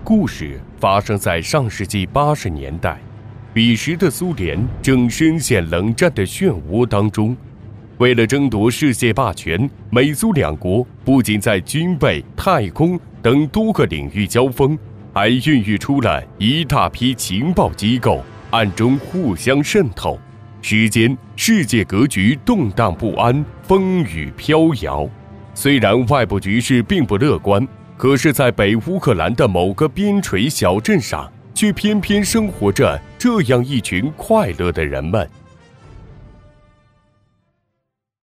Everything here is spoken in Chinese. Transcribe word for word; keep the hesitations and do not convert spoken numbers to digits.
故事发生在上世纪八十年代，彼时的苏联正深陷冷战的漩涡当中。为了争夺世界霸权，美苏两国不仅在军备、太空等多个领域交锋，还孕育出了一大批情报机构，暗中互相渗透。时间，世界格局动荡不安，风雨飘摇。虽然外部局势并不乐观，可是在北乌克兰的某个边陲小镇上，却偏偏生活着这样一群快乐的人们。